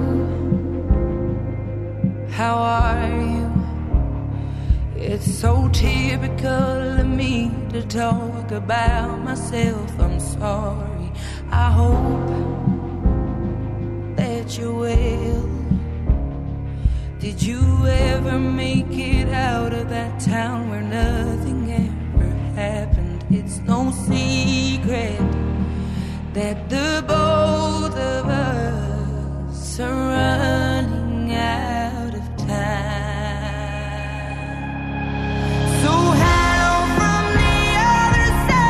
How are you? It's so typical of me to talk about myself. I'm sorry. I hope that you're well. Did you ever make it out of that town where nothing ever happened? It's no secret that the both of us are running out of time. So hello from the other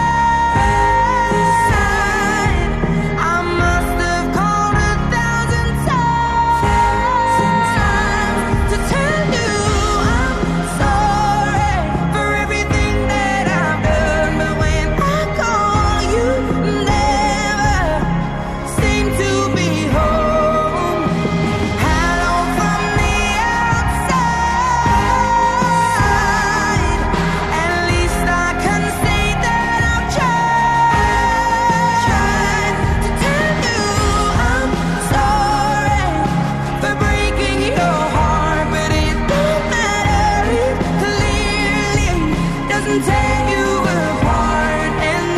side. I must have called 1,000 times to tell you I'm sorry for everything that I've done. But when I call, you never seem to be home. Hello from the outside. At least I can say that I've tried to tell you I'm sorry for breaking your heart. But it don't matter, it clearly doesn't tear you apart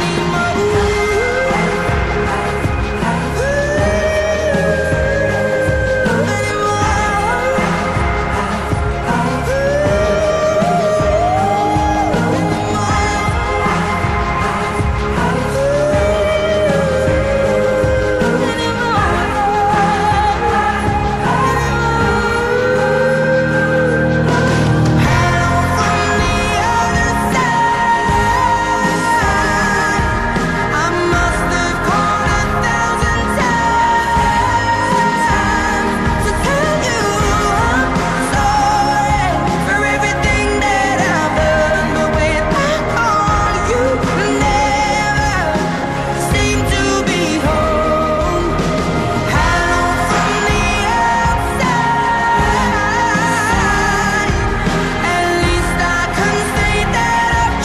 I must have called 1,000 times to tell you I'm sorry for everything that I've done. But when I call, you never seem to be home. Hello from the outside. At least I can say that I've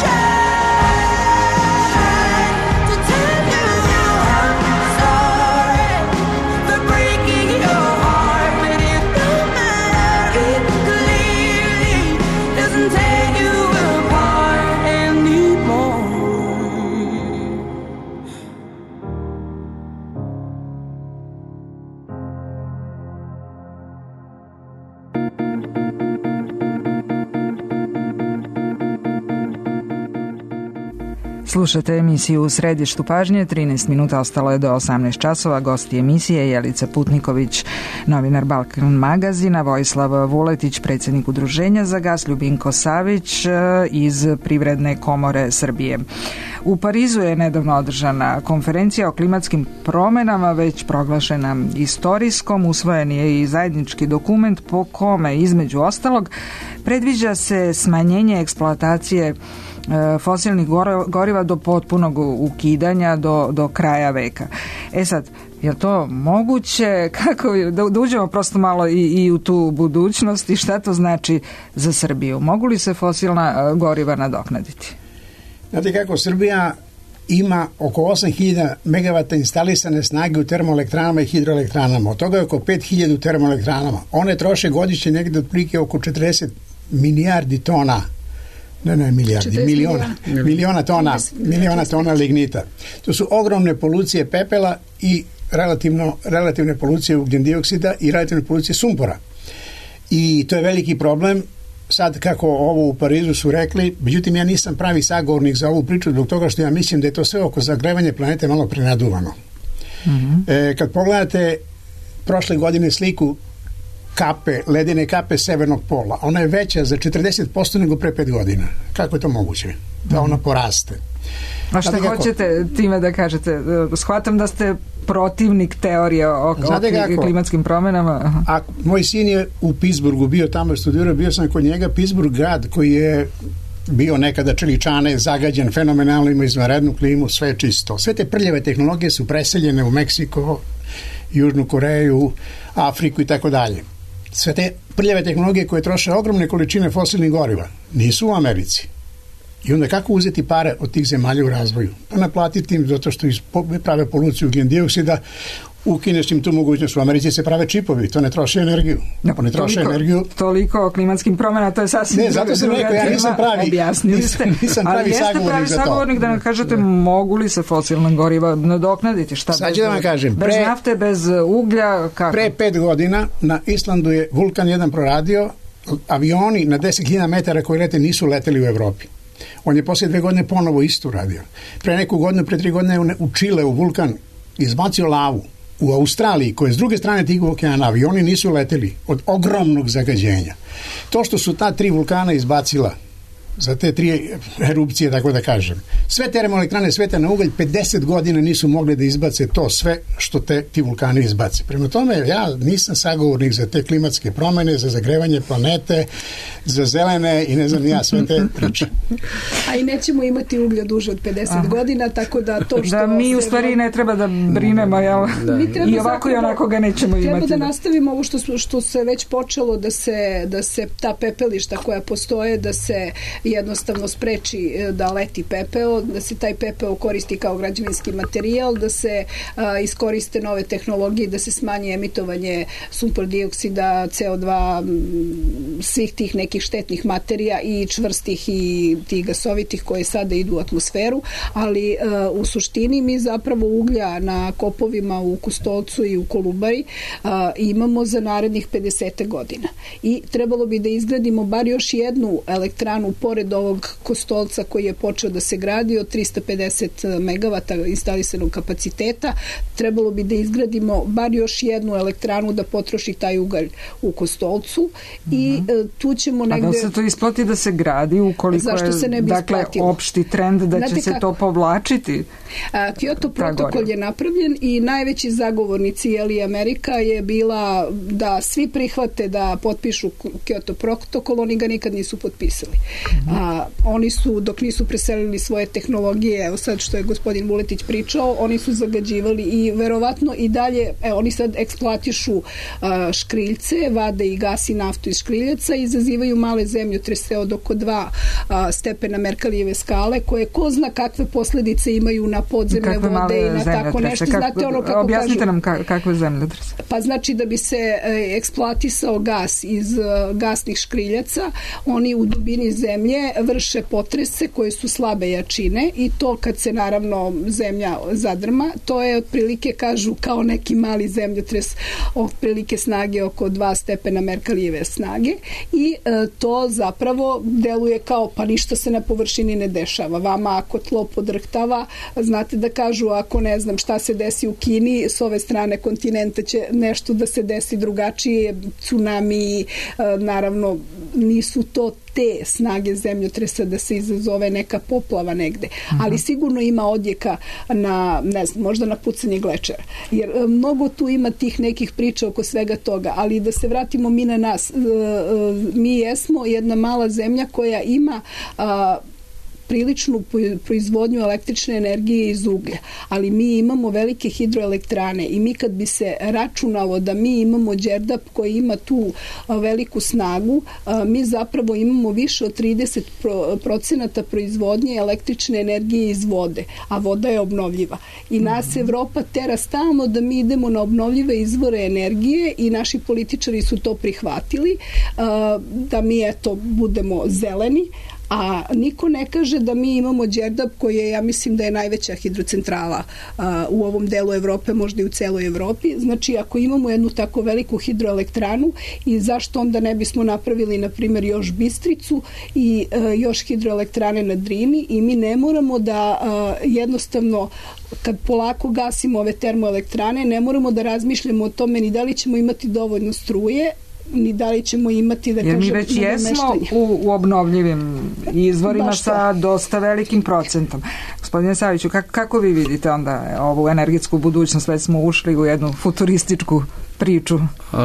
tried to tell you I'm sorry for breaking your heart. But it don't matter, it clearly doesn't tear you apart anymore. Slušate emisiju U središtu pažnje, 13 minuta ostalo je do 18 časova. Gosti emisije Jelica Putniković, novinar Balkan magazina, Vojislav Vuletić, predsjednik Udruženja za gas, Ljubinko Savić iz Privredne komore Srbije. U Parizu je nedavno održana konferencija o klimatskim promjenama, već proglašena istorijskom. Usvojen je i zajednički dokument po kome, između ostalog, predviđa se smanjenje eksploatacije fosilnih goriva do potpunog ukidanja do kraja veka. Sad, je li to moguće? Kako, da uđemo prosto malo i u tu budućnost i šta to znači za Srbiju? Mogu li se fosilna goriva nadoknaditi? Znate kako, Srbija ima oko 8.000 megavata instalisane snage u termoelektranama i hidroelektranama. Od toga je oko 5.000 u termoelektranama. One troše godišnje negde otprilike oko 40 milijardi tona. Ne milijardi, miliona tona lignita. To su ogromne polucije pepela i relativne polucije ugljendioksida i relativne polucije sumpora. I to je veliki problem. Sad, kako ovo u Parizu su rekli, međutim ja nisam pravi sagovornik za ovu priču zbog toga što ja mislim da je to sve oko zagrevanja planete malo prenaduvano. Kad pogledate prošle godine sliku ledene kape severnog pola, ona je veća za 40% nego pre 5 godina. Kako je to moguće? Da ona poraste. A šta hoćete time da kažete? Shvatam da ste protivnik teorije o klimatskim promjenama. A moj sin je u Pittsburghu bio tamo studirao, bio sam kod njega. Pittsburgh grad koji je bio nekada čeličane, zagađen, fenomenalno, ima izvanrednu klimu, sve je čisto. Sve te prljave tehnologije su preseljene u Meksiko, Južnu Koreju, Afriku i tako dalje. Sve te prljave tehnologije koje troše ogromne količine fosilnih goriva nisu u Americi. I onda kako uzeti pare od tih zemalja u razvoju? Pa naplatiti im zato što prave poluciju ugljendioksida, ukineš im tu mogućnost. U Americi se prave čipovi, to ne troši energiju. Ne troši energiju. Toliko o klimatskim promjena, to je sasvim zato sam rekao, ja nisam pravi. Objasnili ste. Nisam pravi sagovornik da nam kažete mogu li se fosilna goriva nadoknaditi? Šta sad ću da vam kažem. Bez nafte, bez uglja, kako? Pre 5 godina na Islandu je vulkan jedan proradio, avioni na 10.000 metara koji lete nisu leteli u Evropi. On je poslije 2 godine ponovo isto radio. Pre neku godinu, pre 3 godine u Čileu vulkan izbacio lavu. U Australiji, koje s druge strane tih okeana, avioni nisu leteli od ogromnog zagađenja. To što su ta 3 vulkana izbacila za te 3 erupcije, tako da kažem. Sve termoelektrane sveta na ugalj 50 godina nisu mogli da izbace to sve što ti vulkani izbace. Prema tome, ja nisam sagovornik za te klimatske promjene, za zagrevanje planete, za zelene i ne znam ja sve te priče. A i nećemo imati uglja duže od 50 godina, tako da to što... Da mi u stvari ne treba da brinemo, jel? I ovako i onako ga nećemo imati. Treba da nastavimo ovo što se već počelo, da se ta pepelišta koja postoje, da se jednostavno spreči da leti pepeo, da se taj pepeo koristi kao građevinski materijal, da se iskoriste nove tehnologije, da se smanji emitovanje sumpor dioksida, CO2, svih tih nekih štetnih materija i čvrstih i tih gasovitih koje sada idu u atmosferu, ali u suštini mi zapravo uglja na kopovima u Kostolcu i u Kolubari imamo za narednih 50 godina. I trebalo bi da izgradimo bar još jednu elektranu pored ovog Kostolca koji je počeo da se gradi od 350 megavata instalisanog kapaciteta. Trebalo bi da izgradimo bar još jednu elektranu da potroši taj ugalj u Kostolcu i tu ćemo negde... A da se to isplati da se gradi ukoliko je dakle opšti trend da će se to povlačiti? Kyoto protokol je napravljen i najveći zagovornici Amerika je bila da svi prihvate da potpišu Kyoto protokol, oni ga nikad nisu potpisali. Oni su, dok nisu preselili svoje tehnologije, evo sad što je gospodin Vuletić pričao, oni su zagađivali i verovatno i dalje, oni sad eksploatišu škriljce, vade i gas i naftu iz škriljaca i izazivaju male zemljotrese od oko 2 stepena Merkalijeve skale, koje ko zna kakve posljedice imaju na podzemne vode i na tako nešto. Znate ono kako objasnite nam kakve zemljotrese. Pa znači da bi se eksploatisao gas iz gasnih škriljaca, oni u dubini zemlje vrše potrese koje su slabe jačine i to kad se naravno zemlja zadrma, to je otprilike kažu kao neki mali zemljotres otprilike snage oko 2 stepena Merkalijeve snage i to zapravo deluje kao pa ništa se na površini ne dešava. Vama ako tlo podrhtava, znate da kažu ako ne znam šta se desi u Kini, s ove strane kontinenta će nešto da se desi drugačije, tsunami, naravno nisu to te snage zemljotresa da se izazove neka poplava negde. Ali sigurno ima odjeka na, ne znam, možda na pucanje glečera. Jer mnogo tu ima tih nekih priča oko svega toga. Ali da se vratimo mi na nas. Mi jesmo jedna mala zemlja koja ima priličnu proizvodnju električne energije iz uglja, ali mi imamo velike hidroelektrane i mi kad bi se računalo da mi imamo Đerdap koji ima tu veliku snagu, mi zapravo imamo više od 30% proizvodnje električne energije iz vode, a voda je obnovljiva. I nas Evropa tera stalno da mi idemo na obnovljive izvore energije i naši političari su to prihvatili, da mi eto budemo zeleni, a niko ne kaže da mi imamo Đerdap koji je, ja mislim da je najveća hidrocentrala u ovom delu Evrope, možda i u celoj Evropi. Znači, ako imamo jednu tako veliku hidroelektranu i zašto onda ne bismo napravili, na primjer, još Bistricu i još hidroelektrane na Drini i mi ne moramo da jednostavno kad polako gasimo ove termoelektrane, ne moramo da razmišljamo o tome ni da li ćemo imati dovoljno struje, ni da li ćemo imati, da kažem, mi već jesmo u obnovljivim izvorima sa dosta velikim procentom. Gospodine Saviću, kako vi vidite onda ovu energetsku budućnost? Već smo ušli u jednu futurističku priču.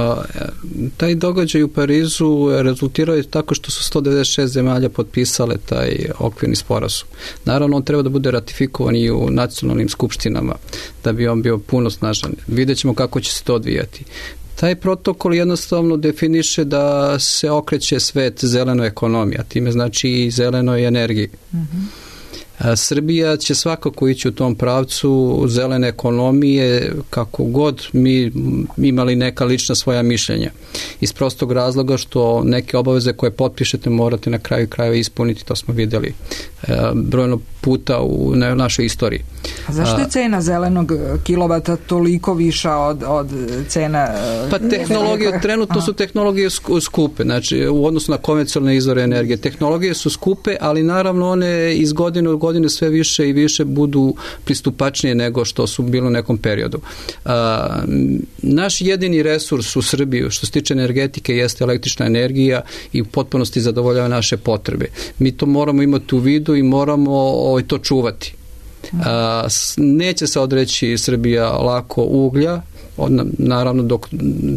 Taj događaj u Parizu rezultirao je tako što su 196 zemalja potpisale taj okvirni sporazum. Naravno, on treba da bude ratifikovan i u nacionalnim skupštinama da bi on bio puno snažan. Vidjet ćemo kako će se to odvijati. Taj protokol jednostavno definiše da se okreće svet zelenoj ekonomiji, a time znači i zelenoj energiji. Srbija će svakako ići u tom pravcu zelene ekonomije, kako god mi imali neka lična svoja mišljenja. Iz prostog razloga što neke obaveze koje potpišete morate na kraju krajeva ispuniti, to smo vidjeli brojno puta u našoj istoriji. A zašto je cena zelenog kilovata toliko viša od cena? Pa tehnologije, trenutno su tehnologije skupe, znači u odnosu na konvencionalne izvore energije. Tehnologije su skupe, ali naravno one iz godine u godine sve više i više budu pristupačnije nego što su bili u nekom periodu. Naš jedini resurs u Srbiji što se tiče energetike jeste električna energija i u potpunosti zadovoljava naše potrebe. Mi to moramo imati u vidu i moramo to čuvati. Neće se odreći Srbija lako uglja, naravno dok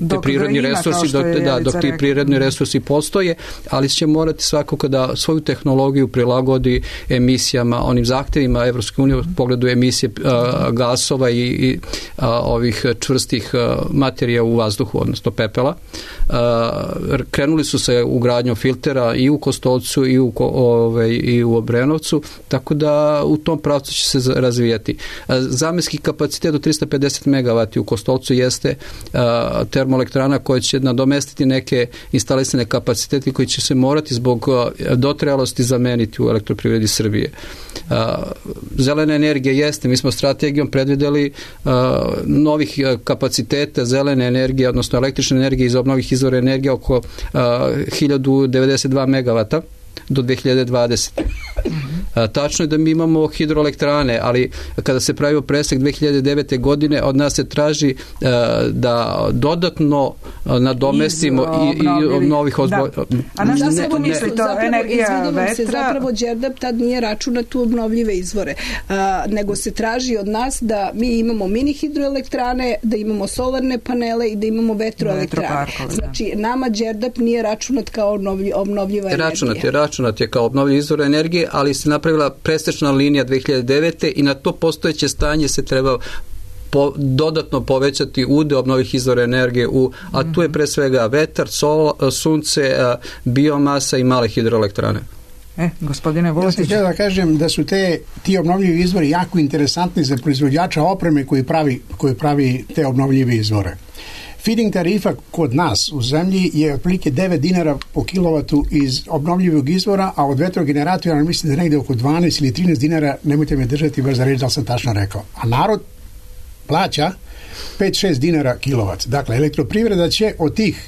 ti prirodni resursi postoje, ali će morati svakako da svoju tehnologiju prilagodi emisijama, onim zahtevima Evropske unije u pogledu emisije gasova i ovih čvrstih materija u vazduhu, odnosno pepela. Krenuli su se u gradnju filtera i u Kostolcu i u Obrenovcu, tako da u tom pravcu će se razvijati. Zamenski kapacitet od 350 MW u Kostolcu jeste termoelektrana koja će nadomestiti neke instalisane kapacitete koji će se morati zbog dotrajalosti zameniti u elektroprivredi Srbije. Zelena energija jeste, mi smo strategijom predvideli novih kapaciteta zelene energije, odnosno električne energije iz obnovih izvora energije oko 1092 MW do 2020. Tačno je da mi imamo hidroelektrane, ali kada se pravio presek 2009. godine od nas se traži da dodatno nadomestimo i novih A na što se misli to? Energija vetra? Zapravo Đerdap tad nije računat u obnovljive izvore, nego se traži od nas da mi imamo mini hidroelektrane, da imamo solarne panele i da imamo vetroelektrane. Znači, nama Đerdap nije računat kao obnovljiva energija. Računat je kao obnovljiv izvor energije, ali se napravila presečna linija 2009. i na to postojeće stanje se treba dodatno povećati udeo obnovih izvora energije, a tu je pre svega vetar, sunce, biomasa i male hidroelektrane. Gospodine Vuletić. Ja sam htio da kažem da su ti obnovljivi izvori jako interesantni za proizvođača opreme koji pravi te obnovljive izvore. Feeding tarifa kod nas u zemlji je otprilike 9 dinara po kilovatu iz obnovljivog izvora, a od vetrogeneratora mislim da negde oko 12 ili 13 dinara, nemojte me držati baš za reč da li sam tačno rekao. A narod plaća 5-6 dinara kilovat. Dakle, elektroprivreda će od tih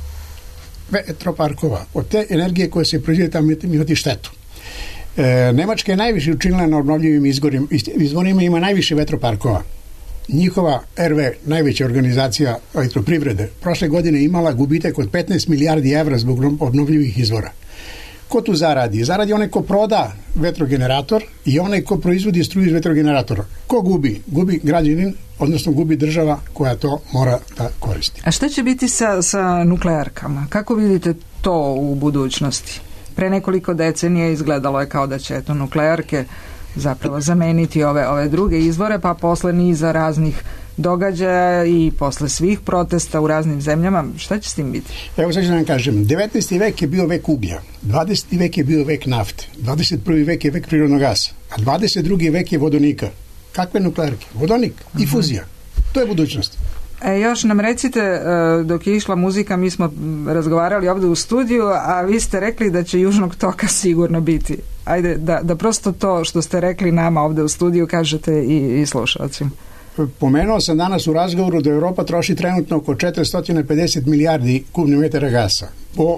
vetroparkova, od te energije koje se proizvode tamo imati štetu. Nemačka je najviše učinila na obnovljivim izvorima, ima najviše vetroparkova. Njihova RV, najveća organizacija elektroprivrede, prošle godine imala gubitak od 15 milijardi evra zbog obnovljivih izvora. Ko tu zaradi? Zaradi onaj ko proda vetrogenerator i onaj ko proizvodi struju iz vetrogeneratora. Ko gubi? Gubi građanin, odnosno gubi država koja to mora da koristi. A šta će biti sa nuklearkama? Kako vidite to u budućnosti? Pre nekoliko decenija izgledalo je kao da će nuklearke zapravo zameniti ove druge izvore, pa posle niza raznih događaja i posle svih protesta u raznim zemljama, šta će s tim biti? Evo sad ću da vam kažem, 19. vek je bio vek uglja, 20. vek je bio vek nafte, 21. vek je vek prirodnog gasa, a 22. vek je vodonika. Kakve nuklearke? Vodonik i fuzija. To je budućnost. Još nam recite, dok je išla muzika, mi smo razgovarali ovde u studiju, a vi ste rekli da će Južnog toka sigurno biti. Ajde, da prosto to što ste rekli nama ovde u studiju kažete i slušalcima. Pomenuo sam danas u razgovoru da Europa troši trenutno oko 450 milijardi kubnih metara gasa. Po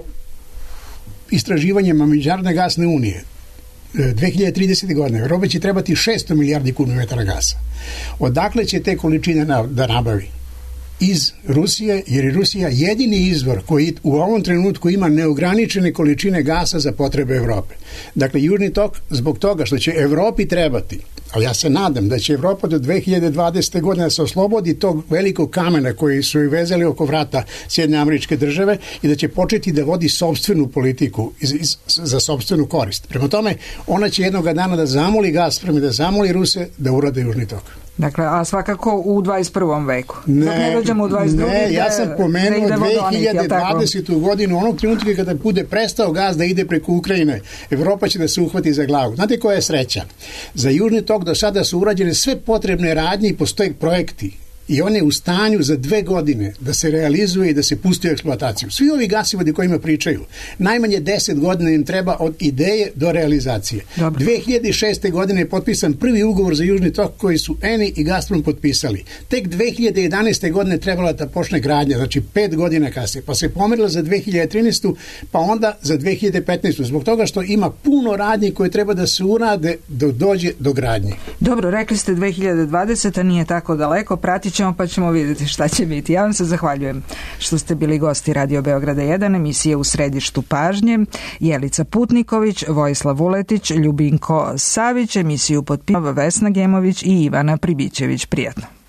istraživanjima Međunarodne gasne unije 2030. godine Europa će trebati 600 milijardi kubnih metara gasa. Odakle će te količine da nabavi? Iz Rusije, jer je Rusija jedini izvor koji u ovom trenutku ima neograničene količine gasa za potrebe Evrope. Dakle, Južni tok zbog toga što će Evropi trebati, ali ja se nadam da će Evropa do 2020. godine se oslobodi tog velikog kamena koji su i vezali oko vrata Sjedinjene Američke Države i da će početi da vodi sopstvenu politiku za sopstvenu korist. Prema tome, ona će jednoga dana da zamoli Gazprom i da zamoli Ruse da urade Južni tok. Dakle, a svakako u 21. veku. Dok ne dođemo u 22. Ne, ja sam pomenuo 2020. godinu, onog trenutka kada bude prestao gas da ide preko Ukrajine, Evropa će da se uhvati za glavu. Znate koja je sreća? Za Južni tok do sada su urađene sve potrebne radnje i postoje projekti. I on je u stanju za 2 godine da se realizuje i da se pusti u eksploataciju. Svi ovi gasivodi kojima pričaju, najmanje 10 godina im treba od ideje do realizacije. Dobro. 2006. godine je potpisan prvi ugovor za Južni tok koji su Eni i Gazprom potpisali. Tek 2011. godine trebala da počne gradnja, znači 5 godina kasnije, pa se pomerila za 2013. pa onda za 2015. Zbog toga što ima puno radnji koje treba da se urade da dođe do gradnje. Dobro, rekli ste 2020. nije tako daleko, pratit ćemo pa ćemo vidjeti šta će biti. Ja vam se zahvaljujem što ste bili gosti Radio Beograda 1, emisije U središtu pažnje, Jelica Putniković, Vojislav Vuletić, Ljubinko Savić, emisiju potpisala Vesna Gemović i Ivana Pribićević. Prijatno.